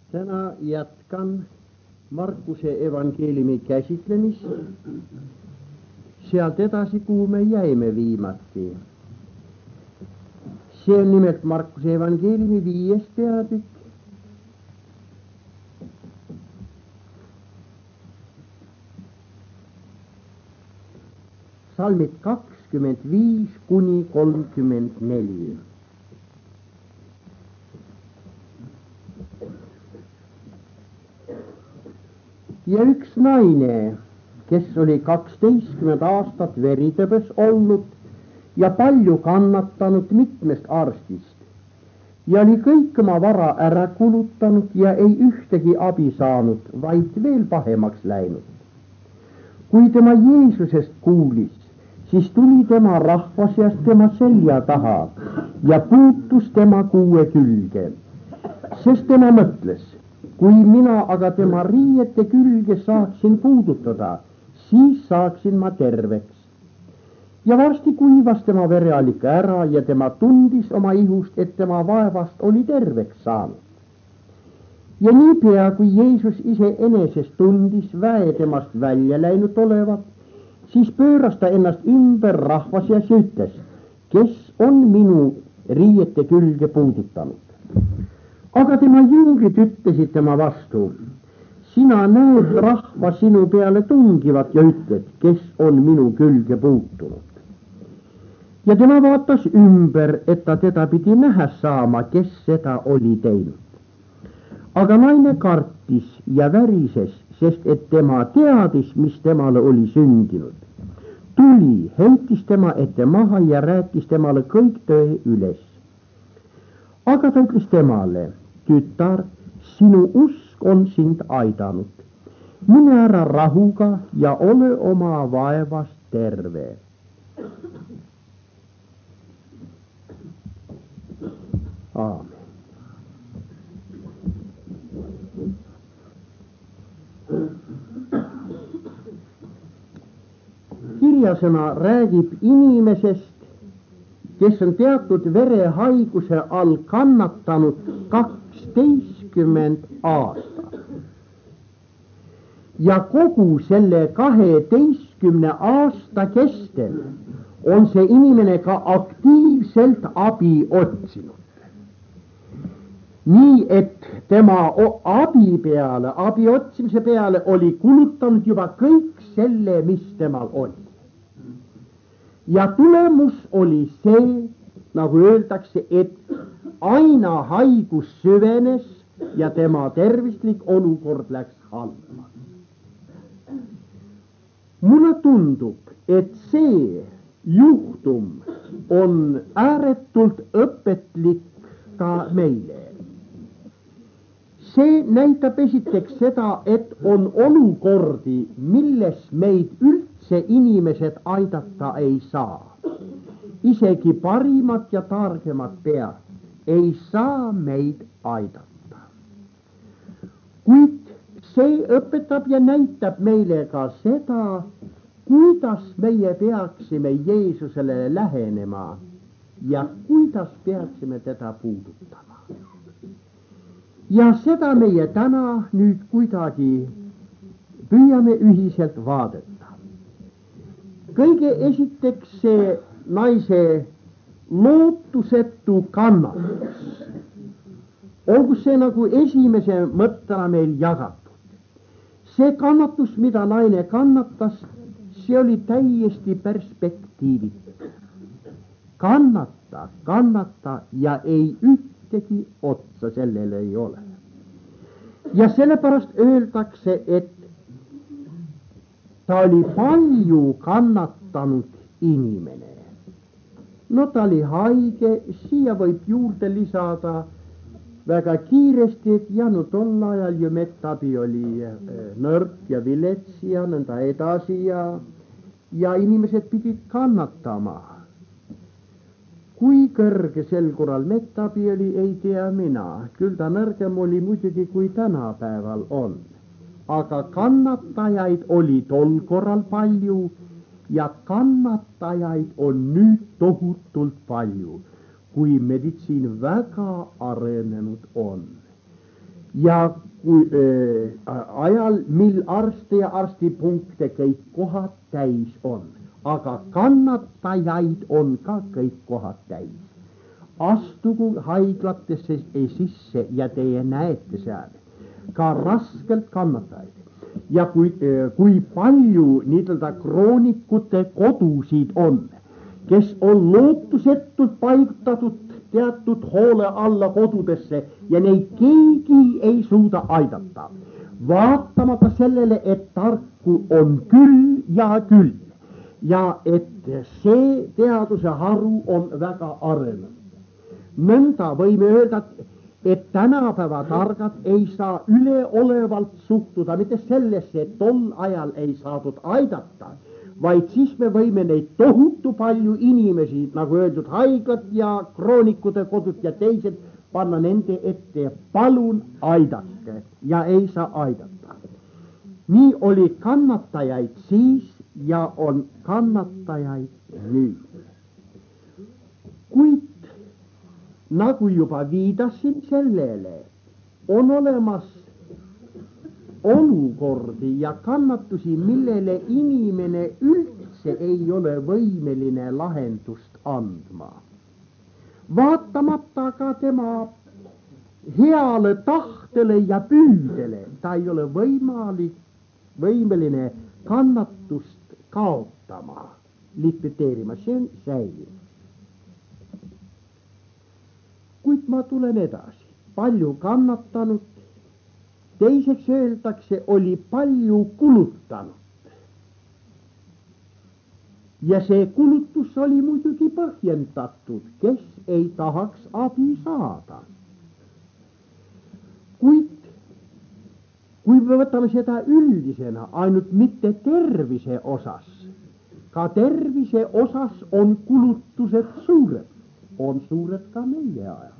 Tänään jatkan Markuksen evankeliumin käsitlemistä. Sieltä etasi, kuun me jäimme viimattiin. Se on nimeltä Markuksen evankeliumi 5. peatykki. Salmit 25 kuni 34. Ja yksi nainen, kes oli 12 aastat veritöpös ollut ja paljon kannattanut mitmestä arstista. Ja oli kaikki oma vara ära kuluttanut ja ei yhtäkin abi saanut, vaid veel pahemaks läinud. Kui tema Jeesusest kuulis, siis tuli tema rahvas ja tema selja taha ja puutus tema kuue külge. Sest tema mõtles, kui mina aga tema riiete külge saaksin puudutada, siis saaksin ma terveks. Ja varsti kuivas tema verealika ära ja tema tundis oma ihust, et tema vaevast oli terveks saanud. Ja niipea, kui Jeesus ise enesest tundis väe temast välja läinud olevat, siis pööras ta ennast ümber rahvas ja ütles, kes on minu riiete külge puudutanud. Aga tema jüngrid ütlesid tema vastu, sina näed rahva sinu peale tungivat ja ütled, kes on minu külge puutunud. Ja tema vaatas ümber, et ta teda pidi näha saama, kes seda oli teinud. Aga naine kartis ja värises, sest et tema teadis, mis temale oli sündinud. Tuli, heitis tema ette maha ja rääkis temale kõik tõe üles. Aga ta ütles temale, tütar, sinu usk on sind aidanud. Mine ära rahuga ja ole oma vaevast terve. Aamen. Kirjasõna räägib inimesest, kes on teatud verehaiguse all kannatanud 12 aastat. Ja kogu selle 12 aasta kestel on see inimene ka aktiivselt abi otsinud. Nii et tema abi otsimise peale oli kulutanud juba kõik selle, mis temal oli. Ja tulemus oli see, nagu öeldakse, et aina haigus süvenes ja tema tervislik olukord läks halba. Mulle tundub, et see juhtum on ääretult õpetlik ka meile. See näitab esiteks seda, et on olukordi, milles meid üldse inimesed aidata ei saa. Isegi parimad ja targemad pead ei saa meid aidata. Kuid see õpetab ja näitab meile ka seda, kuidas meie peaksime Jeesusele lähenema ja kuidas peaksime teda puudutama. Ja seda meie täna nüüd kuidagi püüame ühiselt vaadata. Kõige esiteks see naise lootusetu kannatus. Olgu see nagu esimese mõttena meil jagatud. See kannatus, mida naine kannatas, see oli täiesti perspektiivita. Kannata ja ei ühtegi otsa sellele ei ole. Ja sellepärast öeldakse, et ta oli palju kannatanud inimene. No ta oli haige, siia võib juurde lisada väga kiiresti, et no tol ajal ju metabi oli nõrk ja vilets ja nõnda edasi ja inimesed pidid kannatama. Kui kõrge sel korral metabi oli, ei tea mina. Küll ta nõrgem oli muidugi, kui tänapäeval on. Aga kannatajaid oli tol korral palju ja kannatajaid on nüüd tohutult palju, kui meditsiin väga arenenud on. Ja kui, ajal, mil arste ja arstipunkte kõik kohad täis on, aga kannatajaid on ka kõik kohad täis. Astugu haiglatesse sisse ja teie näete seal ka raskelt kannatajaid. Ja kui palju niidelda kroonikute kodusid on, kes on lootusetult paigutatud teatud hoole alla kodudesse ja neid keegi ei suuda aidata. Vaatamata sellele, et tarku on küll ja et see teaduse haru on väga arenenud. Nõnda võime öelda, et tänapäeva targad ei saa üleolevalt suhtuda mitte sellesse, et tol ajal ei saadud aidata, vaid siis me võime neid tohutu palju inimesi, nagu öeldud, haiglad ja kroonikute kodud ja teised, panna nende ette, palun aidake, ja ei saa aidata. Nii oli kannatajaid siis ja on kannatajaid nüüd. Kuid nagu juba viidasin sellele, on olemas olukordi ja kannatusi, millele inimene üldse ei ole võimeline lahendust andma. Vaatamata ka tema heale tahtele ja püüdele, ta ei ole võimeline kannatust kaotama, likvideerima, see on säilinud. Kuid ma tulen edasi, palju kannatanud, teiseks öeldakse, oli palju kulutanud. Ja see kulutus oli muidugi põhjendatud, kes ei tahaks abi saada. Kuid kui me võtame seda üldisena, ainult mitte tervise osas, ka tervise osas on kulutused suured, on suured ka meie ajal.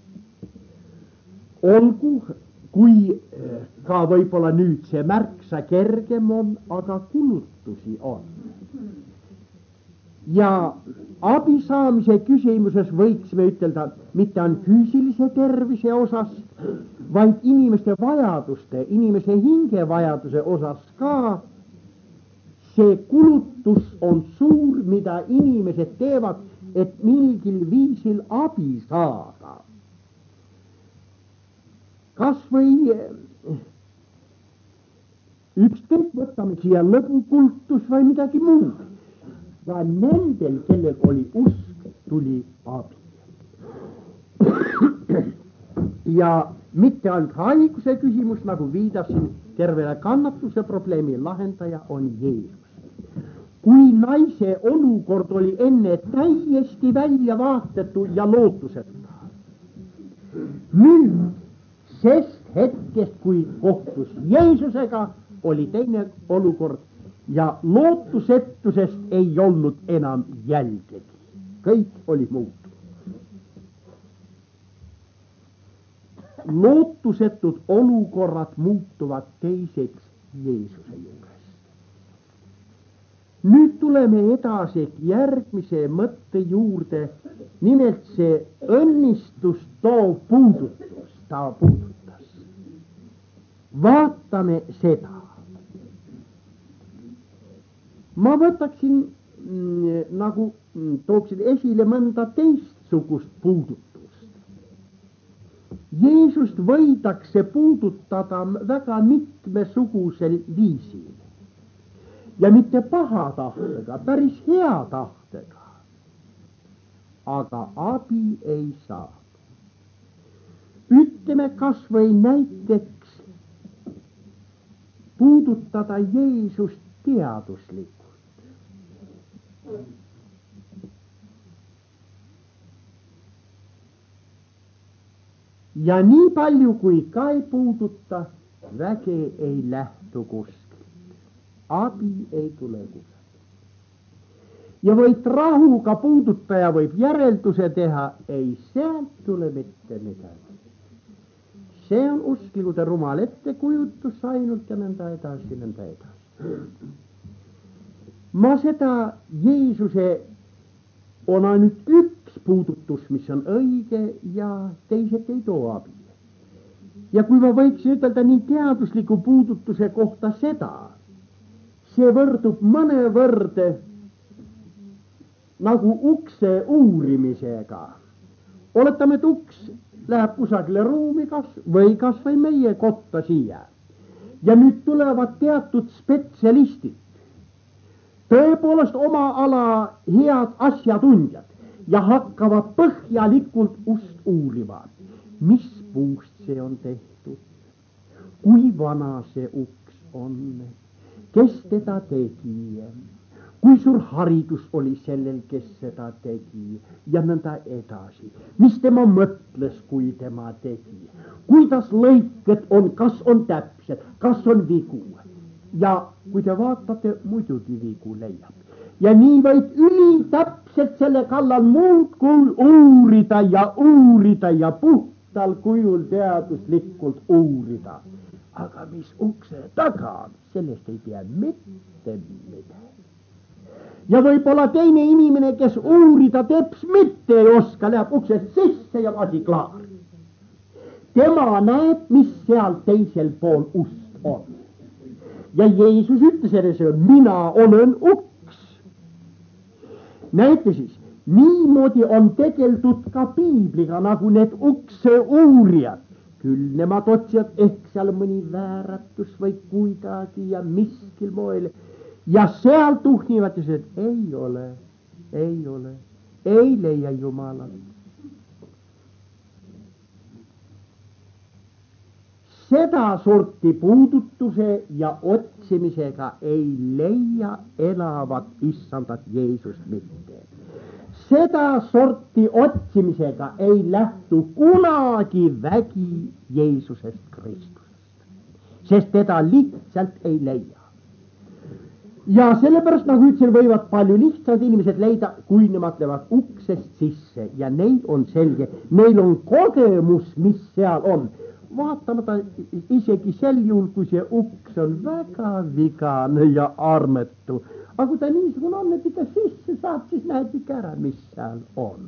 Olgu, kui ka võib-olla nüüd see märksa kergem on, aga kulutusi on. Ja abi saamise küsimuses võiksime ütelda, mitte ainult füüsilise tervise osas, vaid inimeste vajaduste, inimese hingevajaduse osas ka, see kulutus on suur, mida inimesed teevad, et mingil viisil abi saada. Kas või ükskõik võtame siia lõbukultus või midagi muud. Ja nendel, kellel oli usk, tuli abi. Ja mitte ainult haiguse küsimus, nagu viidasin, tervele kannatuse probleemi lahendaja on Jeesus. Kui naise olukord oli enne täiesti väljavaatetu ja lootuseta. Nüüd, sest hetkest, kui kohtus Jeesusega, oli teine olukord ja lootusetusest ei olnud enam jälgegi. Kõik oli muutunud. Lootusetud olukorrad muutuvad teiseks Jeesuse juures. Nüüd tuleme edasi järgmise mõtte juurde, nimelt see õnnistus too puudutus, ta puudutas. Vaatame seda. Ma võtaksin nagu tooksin esile mõnda teistsugust puudutust. Jeesust võidakse puudutada väga mitmesugusel viisil. Ja mitte paha tahtega, päris hea tahtega. Aga abi ei saa. Ütleme kas või näiteks puudutada Jeesust teaduslikult. Ja nii palju kui ka ei puuduta, väge ei lähtu kuskilt. Abi ei tule kuskilt. Ja võid rahuga puudutaja võib järelduse teha, ei sealt tule mitte midagi. See on usklikud ja rumal ettekujutus ainult ja nõnda edasi. Ma seda Jeesuse on ainult üks puudutus, mis on õige ja teised ei too abi. Ja kui ma võiksin ütelda nii teadusliku puudutuse kohta seda, see võrdub mõnevõrd nagu ukse uurimisega. Oletame, et uks läheb kusagile ruumi kas või meie kotta siia. Ja nüüd tulevad teatud spetsialistid, tõepoolest oma ala head asjatundjad ja hakkavad põhjalikult ust uurima. Mis puust see on tehtud? Kui vana see uks on? Kes teda tegi? Kui suur haridus oli sellel, kes seda tegi? Ja nõnda edasi. Mis tema mõtles, kui tema tegi? Kuidas lõiked on, kas on täpsed, kas on vigu? Ja kui te vaatate, muidugi vigu leiab. Ja nii võid ülitäpselt selle kallal muud kui uurida ja puhtal kujul teaduslikult uurida. Aga mis ukse taga on, sellest ei tea mitte midagi. Ja võib-olla teine inimene, kes uurida teps mitte ei oska, läheb uksest sisse ja asi klaar. Tema näeb, mis seal teisel pool ust on. Ja Jeesus ütles edasi, mina olen uks. Näete siis, niimoodi on tegeldud ka piibliga, nagu need ukse uurijad. Küll nemad otsivad ehk seal mõni vääratus või kuidagi ja miskil moel. Ja seal tuhnivad ja see, et ei ole, ei leia Jumalat. Seda sorti puudutuse ja otsimisega ei leia elavat issandat Jeesust mitte. Seda sorti otsimisega ei lähtu kunagi vägi Jeesusest Kristusest, sest teda lihtsalt ei leia. Ja sellepärast, nagu ütlesin, võivad palju lihtsad inimesed leida, kui nemad lähevad uksest sisse ja neil on selge, neil on kogemus, mis seal on. Vaatamata isegi sel juhul, kui see uks on väga vigane ja armetu. Aga kui ta niisugune on, et ikka sisse saab, siis näed ikka ära, mis seal on.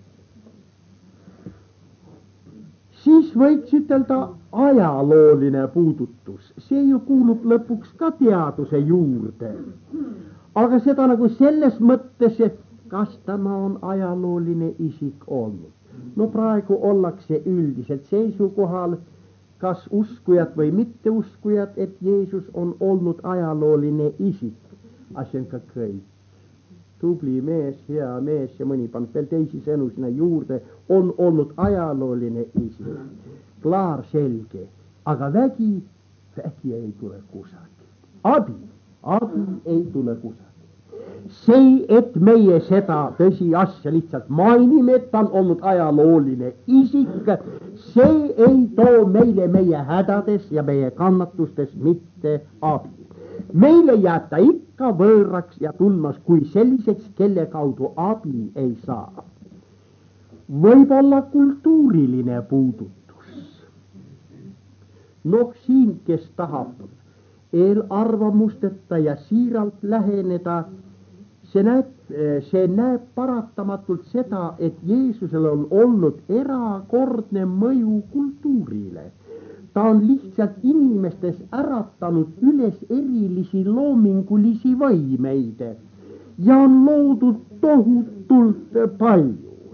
Siis võiks ütelda ajalooline puudutus. See ju kuulub lõpuks ka teaduse juurde. Aga seda nagu selles mõttes, et kas tema on ajalooline isik olnud. No praegu ollakse üldiselt seisukohal, kas uskujad või mitteuskujad, et Jeesus on olnud ajalooline isik. Asi on ka kõik. Tubli mees, hea mees ja mõni pannud veel teisi sõnu sinna juurde, on olnud ajalooline isik. Klaar selge, aga vägi ei tule kusagil. Abi ei tule kusagil. See, et meie seda tõsiasja lihtsalt mainime, et ta on olnud ajalooline isik, see ei too meile meie hädades ja meie kannatustes mitte abi. Meile jääb ta ikka võõraks ja tundmas kui selliseks, kelle kaudu abi ei saa. Võib olla kultuuriline puudutus. Noh, siin, kes tahab eelarvamusteta ja siiralt läheneda, see näeb paratamatult seda, et Jeesusel on olnud erakordne mõju kultuurile. Ta on lihtsalt inimestes äratanud üles erilisi loomingulisi võimeid ja on loodud tohutult palju.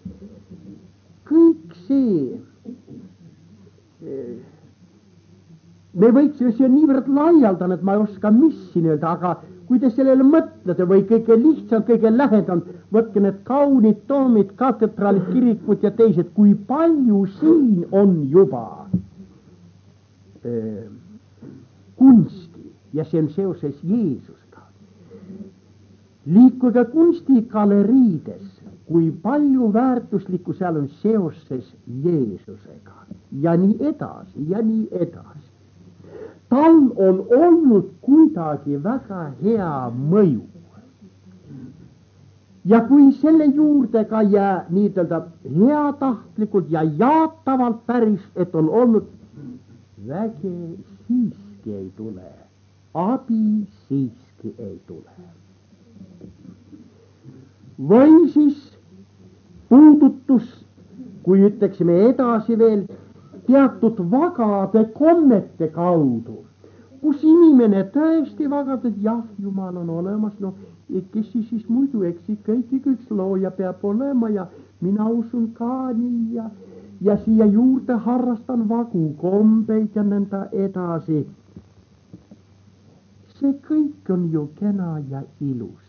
Kõik see, me võiksime, see on niivõrd laialdane, et ma ei oska mis siin öelda, aga kui te sellele mõtlete või kõige lihtsam, kõige lähedam, võtke need kaunid toomid, katedraalid, kirikud ja teised, kui palju siin on juba kunsti ja see on seoses Jeesusega. Liikuge kunstigaleriides, kui palju väärtuslikku seal on seoses Jeesusega ja nii edasi ja nii edasi. Tal on olnud kuidagi väga hea mõju. Ja kui selle juurde ka jää nii-öelda heatahtlikult ja jaatavalt päris, et on olnud väge siiski ei tule, abi siiski ei tule. Või siis puudutus, kui ütleksime edasi veel, teatud vagade kommete kaudu, kus inimene tõesti vagab, et jah, Jumal on olemas, no kes siis muidu, eks ikka üks looja peab olema ja mina usun ka nii ja siia juurde harrastan vagu kombeid ja nõnda edasi. See kõik on ju kena ja ilus.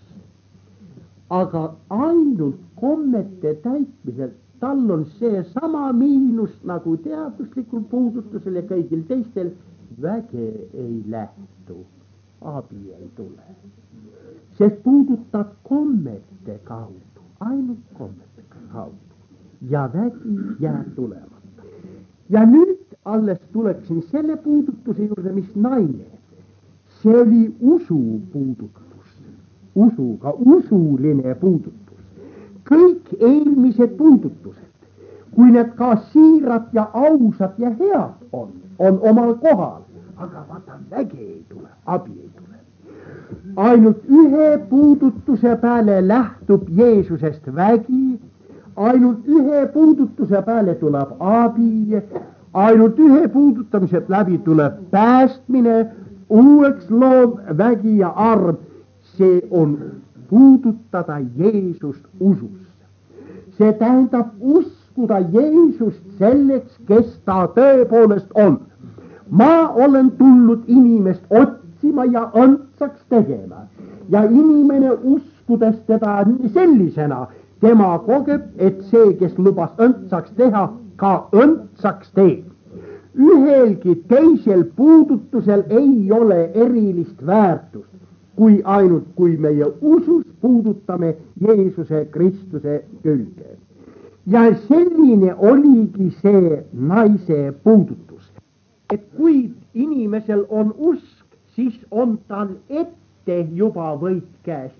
Aga ainult kommete täitmisel tal on see sama miinus nagu teaduslikul puudutusel ja kõigil teistel, väge ei lähtu, abi ei tule. Sest puudutad kommete kaudu, ainult kommete kaudu ja vägi jääb tulemata. Ja nüüd alles tuleksin selle puudutuse juurde, mis naine. See oli usu puudutus. Usuga, usuline puudutus. Kõik eelmised puudutused, kui need ka siirad ja ausad ja head on omal kohal, aga vaata, vägi ei tule, abi ei tule. Ainult ühe puudutuse peale lähtub Jeesusest vägi, ainult ühe puudutuse peale tuleb abi, ainult ühe puudutamise läbi tuleb päästmine, uueks loov vägi ja arm. See on puudutada Jeesust ususse. See tähendab uskuda Jeesust selleks, kes ta tõepoolest on. Ma olen tulnud inimest otsima ja õndsaks tegema. Ja inimene uskudes teda sellisena, tema kogeb, et see, kes lubas õndsaks teha, ka õndsaks teeb. Ühelgi teisel puudutusel ei ole erilist väärtust. Kui ainult, kui meie usus puudutame Jeesuse Kristuse külge. Ja selline oligi see naise puudutus. Et kui inimesel on usk, siis on tal ette juba võit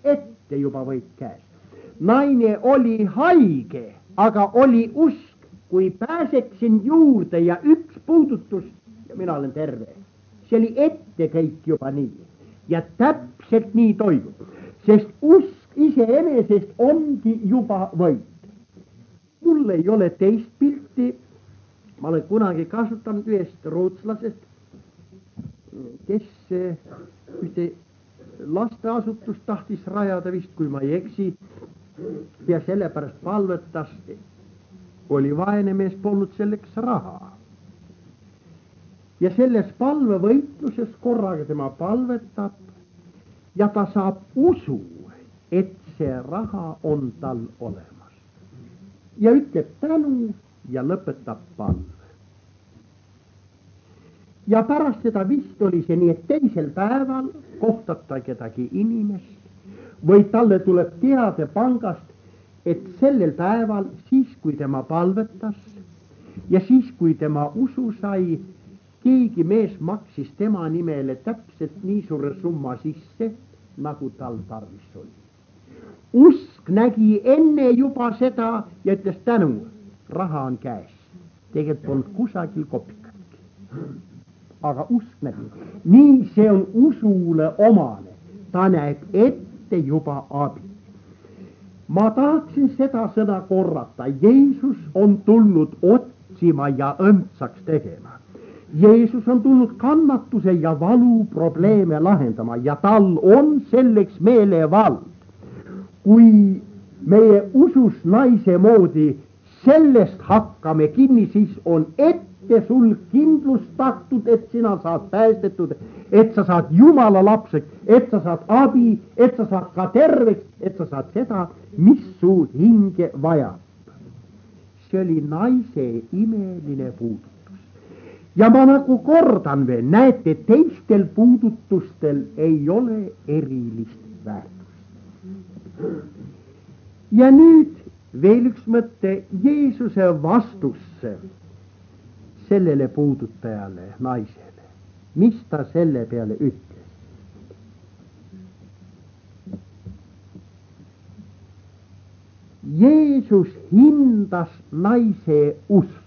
käes, Naine oli haige, aga oli usk, kui pääseksin juurde ja üks puudutus ja mina olen terve. See oli ette kõik juba nii. Ja täpselt nii toimub, sest usk iseenesest ongi juba võit. Mul ei ole teist pilti, ma olen kunagi kasutanud ühest rootslasest, kes ühte lasteasutust tahtis rajada vist, kui ma ei eksi, ja sellepärast palvetas, oli vaene mees, polnud selleks raha. Ja selles palvevõitluses korraga tema palvetab ja ta saab usu, et see raha on tal olemas. Ja ütleb tänu ja lõpetab palve. Ja pärast seda vist oli see nii, et teisel päeval kohtab ta kedagi inimest või talle tuleb teade pangast, et sellel päeval siis, kui tema palvetas ja siis, kui tema usu sai, keegi mees maksis tema nimele täpselt nii suure summa sisse, nagu tal tarvis oli. Usk nägi enne juba seda ja ütles tänu, raha on käes. Tegelikult polnud kusagil kopikatki. Aga usk nägi. Nii see on usule omane. Ta näeb ette juba abi. Ma tahtsin seda sõna korrata. Jeesus on tulnud otsima ja õndsaks tegema. Jeesus on tulnud kannatuse ja valu probleeme lahendama ja tal on selleks meelevald. Kui meie usus naise moodi sellest hakkame kinni, siis on ette sul kindlustatud, et sina saad päästetud, et sa saad Jumala lapseks, et sa saad abi, et sa saad ka terveks, et sa saad seda, mis su hinge vajab. See oli naise imeline puudus. Ja ma nagu kordan veel, näete, teistel puudutustel ei ole erilist väärtust. Ja nüüd veel üks mõte Jeesuse vastusse sellele puudutajale, naisele. Mis ta selle peale ütles? Jeesus hindas naise usku.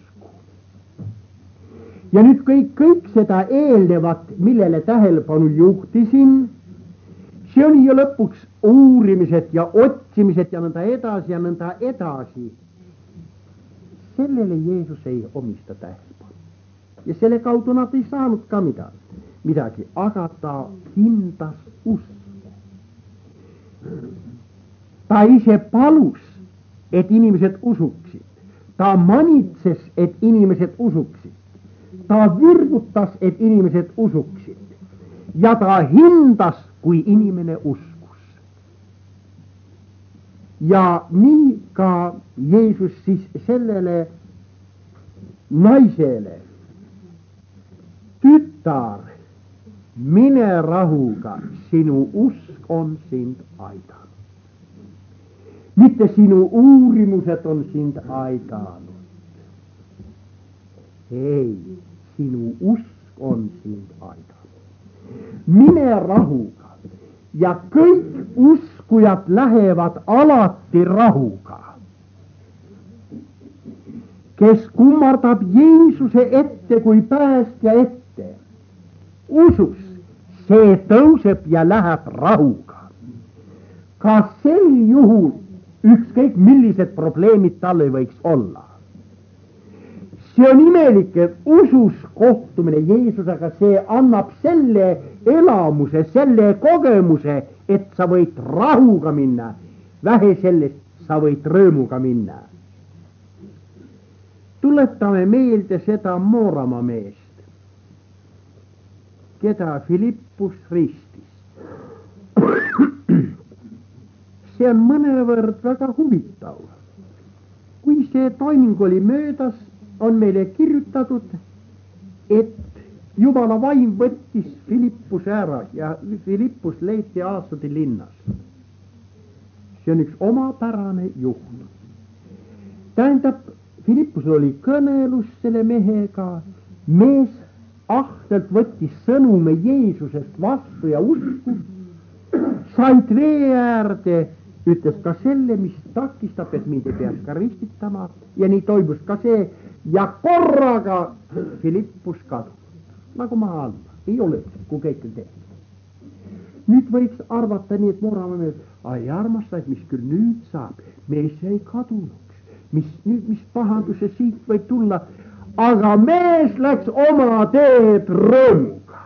Ja nüüd kõik seda eelnevat, millele tähelepanu juhtisin, see oli ju lõpuks uurimised ja otsimised ja nõnda edasi ja nõnda edasi. Sellele Jeesus ei omista tähelepanu. Ja selle kaudu nad ei saanutkaan midagi, aga ta hindas usko. Ta ise palus, et inimesed usuksid. Ta manitses, et inimesed usuksid. Ta virgutas, et inimesed usuksid. Ja ta hindas, kui inimene uskus. Ja nii ka Jeesus siis sellele naisele, tütar, mine rahuga, sinu usk on sind aidanud. Mitte sinu uurimused on sind aidanud. Ei, sinu usk on sind aidanud. Mine rahuga. Ja kõik uskujad lähevad alati rahuga. Kes kummardab Jeesuse ette kui päästja ette, usus, see tõuseb ja läheb rahuga. Ka sel juhul ükskõik millised probleemid tal ei võiks olla. See on imelik, et usus kohtumine Jeesusega, see annab selle elamuse, selle kogemuse, et sa võid rahuga minna. Vähe sellest, sa võid rõõmuga minna. Tuletame meelde seda Mooramaa meest, keda Filippus ristis. See on mõnevõrd väga huvitav. Kui see toiming oli möödas, on meile kirjutatud, et Jumala vaim võttis Filippuse ära ja Filippus leiti Aasodi linnas. See on üks omapärane juhtum. Tähendab, Filippusel oli kõnelus selle mehega, mees ahtelt võttis sõnume Jeesusest vastu ja usku, said vee äärde, ütles ka selle, mis takistab, et mind ei peaks ka ristitama, ja nii toimus ka see, ja korraga Filippus kadus, nagu maa alla, ei ole, kui kõik on tehtud. Nüüd võiks arvata nii, et Mooramaa mees, ai armastad, mis küll nüüd saab, mees jäi kadunuks, mis pahanduse siit võib tulla, aga mees läks oma teed rõõmuga.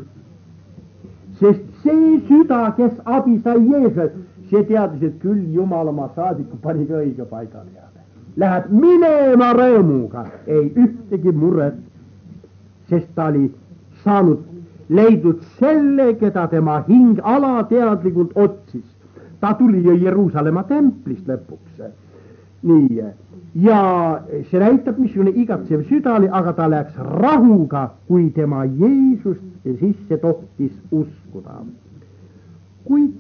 Sest see süda, kes abi sai Jeesus, see teadis, et küll Jumal oma saadiku pani ka õige paigale. Läheb minema rõõmuga, ei ühtegi muret, sest ta oli saanud leidnud selle, keda tema hing alateadlikult otsis. Ta tuli ju Jeruusalemma templist lõpuks. Nii, ja see näitab, missugune igatsev süda oli, aga ta läks rahuga, kui tema Jeesust sisse tohtis uskuda. Kuid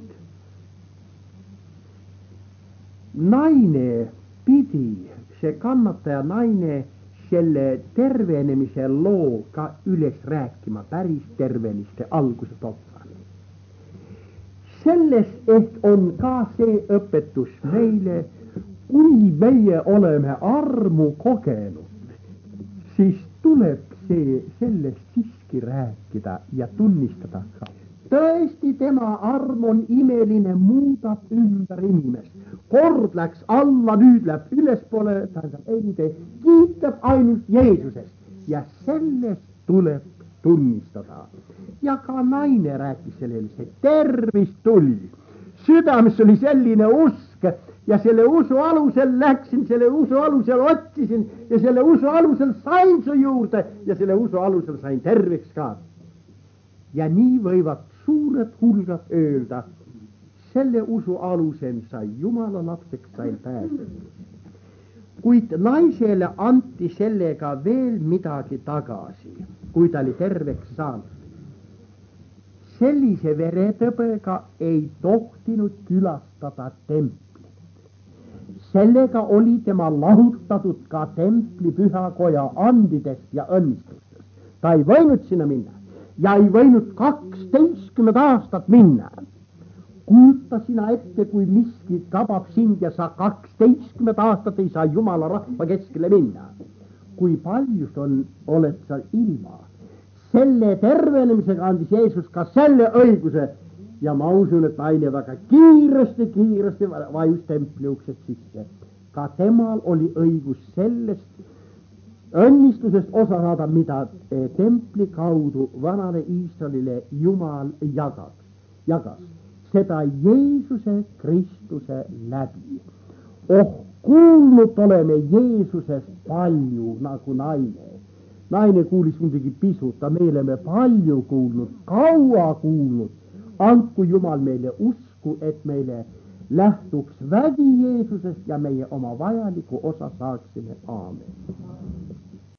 naine pidi, see kannataja naine, selle tervenemise loo ka üles rääkima päris terveniste algusest otsani. Selles ehk on ka see õpetus meile, kui meie oleme armu kogenud, siis tuleb sellest siiski rääkida ja tunnistada ka. Tõesti, tema arm on imeline, muudab ümber inimest. Kord läks alla, nüüd läheb ülespoole, kiitab ainult Jeesusest ja sellest tuleb tunnistada. Ja ka naine rääkis sellele, tervist tuli. Südames oli selline usk ja selle usu alusel läksin, selle usu alusel otsisin ja selle usu alusel sain su juurde ja selle usu alusel sain terveks ka. Ja nii võivad suured hulgad öelda, selle usu alusel sai Jumala lapseks, sain pääsenud. Kuid naisele anti sellega veel midagi tagasi, kui ta oli terveks saanud. Sellise veretõbega ei tohtinud külastada templit. Sellega oli tema lahutatud ka templi pühakoja andidest ja õnnistustest. Ta ei võinud sinna minna. Ja ei võinud 12 aastat minna. Kujuta sina ette, kui miski tabab sind ja sa 12 aastat ei saa Jumala rahva keskele minna. Kui paljus oled sa ilma. Selle tervenemisega andis Jeesus ka selle õiguse ja ma usun, et naine väga kiiresti vajus templi uksed sisse. Ka temal oli õigus sellest õnnistusest osa saada, mida templi kaudu vanale Iisraelile Jumal jagas, seda Jeesuse Kristuse läbi. Kuulnud oleme Jeesusest palju nagu naine. Naine kuulis muidugi pisut, aga me oleme palju kuulnud, kaua kuulnud. Andku Jumal meile usku, et meile lähtuks vägi Jeesusest ja meie oma vajaliku osa saaksime. Aamen.